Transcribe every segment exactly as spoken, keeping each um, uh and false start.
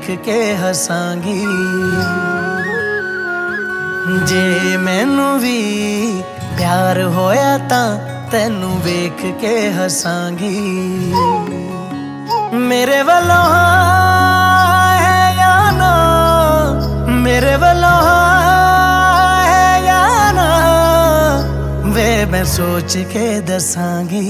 के हसांगी। जे मैनू भी प्यार होया तां तैनू वेख के हसांगी। मेरे वालों है या ना, मेरे वालों है या ना, वे मैं सोच के दसांगी।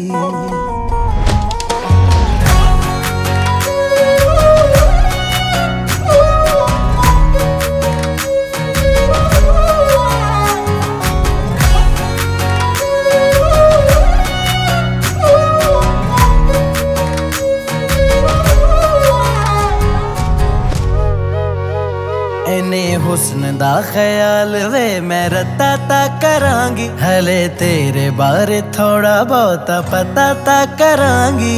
इन्ने हुस्न दा ख्याल वे मैं रत्ता ता करांगी। हले तेरे बारे थोड़ा बहुता पता ता करांगी।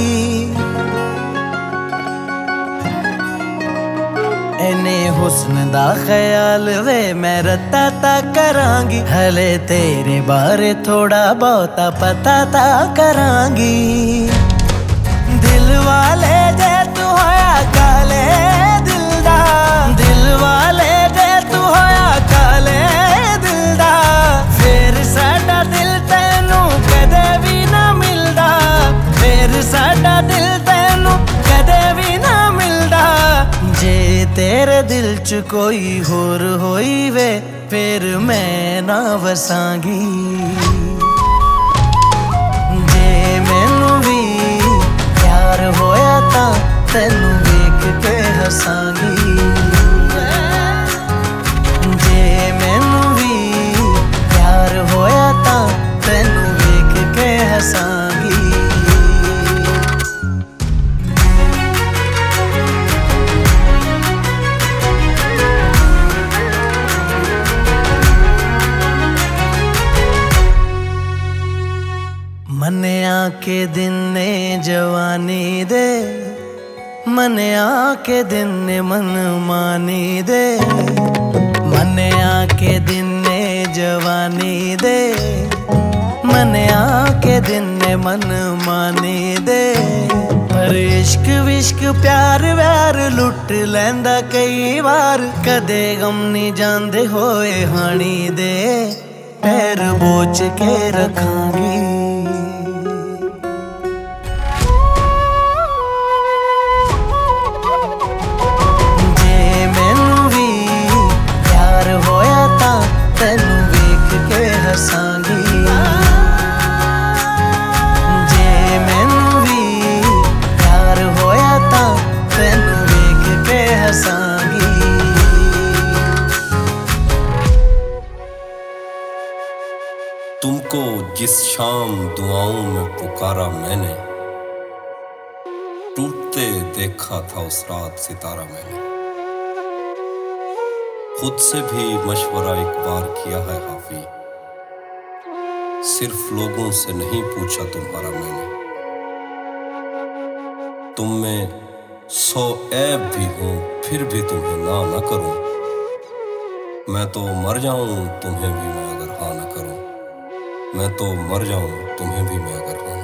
इन्ने हुस्न दा ख्याल वे मैं रत्ता ता करांगी। हले तेरे बारे थोड़ा बहुता पता ता करांगी। दिल वाले जे तू होया काले दिल दा, दिल वाले जे तू होया काले दिल दा, फिर साडा दिल तैनू कदे भी ना मिलदा, फिर साडा दिल तैनू कदे भी ना मिलदा। जे तेरे दिल च कोई होर होई वे फिर मैं ना वसांगी। जे मैनू भी प्यार होया तां तैनू वेख के हसांगी। जे मैनू भी प्यार होया तां तैनू वेख के हसांगी। मन्निया के दिन ने जवानी दे, मन्निया के दिन ने मन मानी दे, मन्निया के दिन ने जवानी दे, मन्निया के दिन ने मन मानी दे। पर इश्क विश्क प्यार व्यार लुट लैंदा कई बार, कदे गम नहीं जांदे होए हानी दे, पैर बोच के रखांगी। तैनू वेख के हसांगी। जे मैनू भी प्यार होया तां तैनू वेख के हसांगी। तुमको जिस शाम दुआओं में पुकारा मैंने, टूटते देखा था उस रात सितारा मैंने। खुद से भी मशवरा एक बार किया है हाफी, सिर्फ लोगों से नहीं पूछा तुम्हारा मैंने। तुम में सौ ऐब भी हो फिर भी तुम्हें ना न करूं, मैं तो मर जाऊं तुम्हें भी मैं अगर हाँ न करूं, मैं तो मर जाऊं तुम्हें भी मैं अगर हाँ